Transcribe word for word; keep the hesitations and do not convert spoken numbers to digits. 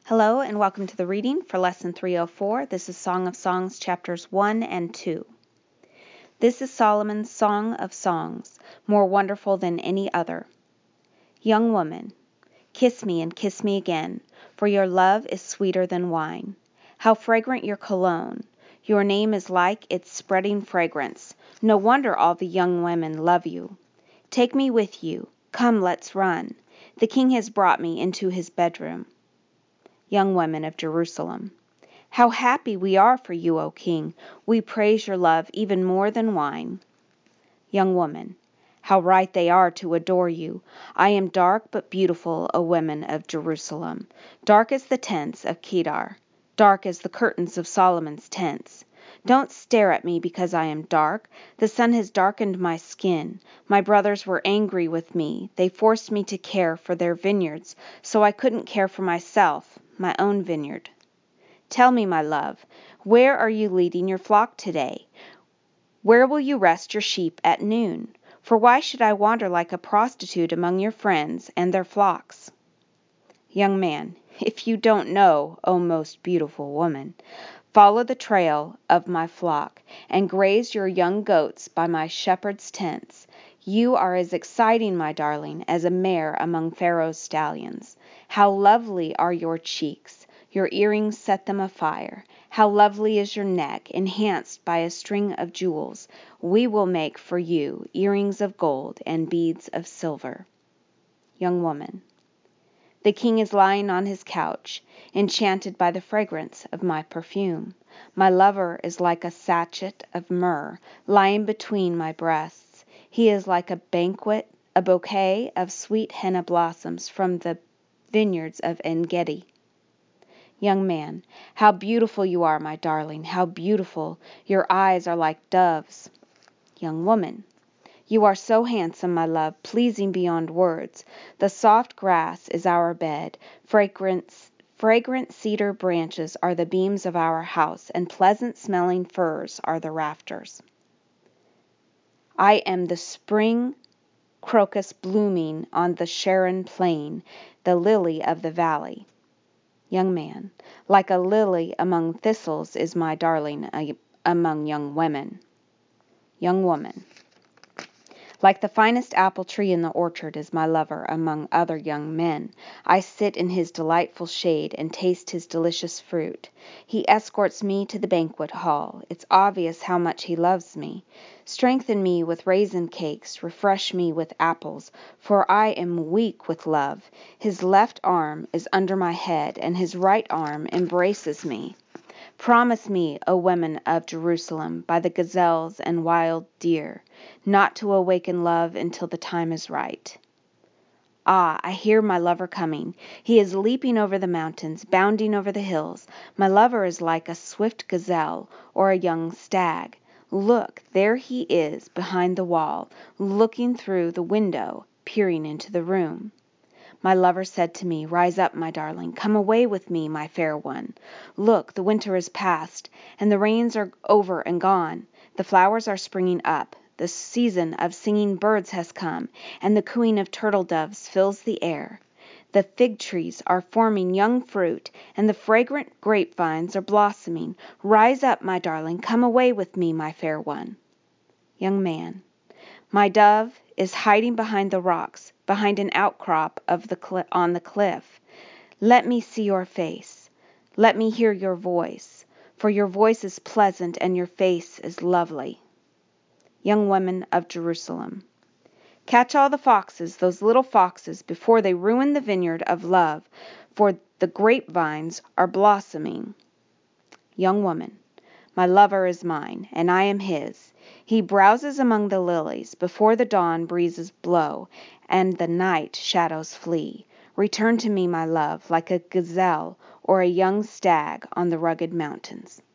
Hello and welcome to the reading for Lesson three oh four. This is Song of Songs, chapters one and two. This is Solomon's Song of Songs, more wonderful than any other. Young woman, kiss me and kiss me again, for your love is sweeter than wine. How fragrant your cologne! Your name is like its spreading fragrance. No wonder all the young women love you. Take me with you. Come, let's run. The king has brought me into his bedroom. Young women of Jerusalem. How happy we are for you, O king! We praise your love even more than wine. Young woman. How right they are to adore you! I am dark but beautiful, O women of Jerusalem, dark as the tents of Kedar, dark as the curtains of Solomon's tents. Don't stare at me because I am dark. The sun has darkened my skin. My brothers were angry with me. They forced me to care for their vineyards, so I couldn't care for myself, my own vineyard. Tell me, my love, where are you leading your flock today? Where will you rest your sheep at noon? For why should I wander like a prostitute among your friends and their flocks? Young man, if you don't know, O most beautiful woman, follow the trail of my flock and graze your young goats by my shepherds' tents. You are as exciting, my darling, as a mare among Pharaoh's stallions. How lovely are your cheeks! Your earrings set them afire. How lovely is your neck, enhanced by a string of jewels. We will make for you earrings of gold and beads of silver. Young woman. The king is lying on his couch, enchanted by the fragrance of my perfume. My lover is like a sachet of myrrh lying between my breasts. He is like a banquet, a bouquet of sweet henna blossoms from the vineyards of En-gedi. Young man, how beautiful you are, my darling, how beautiful! Your eyes are like doves. Young woman. You are so handsome, my love, pleasing beyond words. The soft grass is our bed. Fragrance, fragrant cedar branches are the beams of our house, and pleasant-smelling firs are the rafters. I am the spring crocus blooming on the Sharon plain, the lily of the valley. Young man, like a lily among thistles is my darling among young women. Young woman. Like the finest apple tree in the orchard is my lover among other young men. I sit in his delightful shade and taste his delicious fruit. He escorts me to the banquet hall. It's obvious how much he loves me. Strengthen me with raisin cakes, refresh me with apples, for I am weak with love. His left arm is under my head, and his right arm embraces me. Promise me, O women of Jerusalem, by the gazelles and wild deer, not to awaken love until the time is right. Ah, I hear my lover coming. He is leaping over the mountains, bounding over the hills. My lover is like a swift gazelle or a young stag. Look, there he is behind the wall, looking through the window, peering into the room. My lover said to me, Rise up, my darling, come away with me, my fair one. Look, the winter is past, and the rains are over and gone. The flowers are springing up. The season of singing birds has come, and the cooing of turtle doves fills the air. The fig trees are forming young fruit, and the fragrant grapevines are blossoming. Rise up, my darling, come away with me, my fair one. Young man. My dove is hiding behind the rocks, behind an outcrop of the cl- on the cliff. Let me see your face. Let me hear your voice, for your voice is pleasant and your face is lovely. Young women of Jerusalem. Catch all the foxes, those little foxes, before they ruin the vineyard of love, for the grapevines are blossoming. Young woman. My lover is mine, and I am his. He browses among the lilies, before the dawn breezes blow, and the night shadows flee. Return to me, my love, like a gazelle or a young stag on the rugged mountains.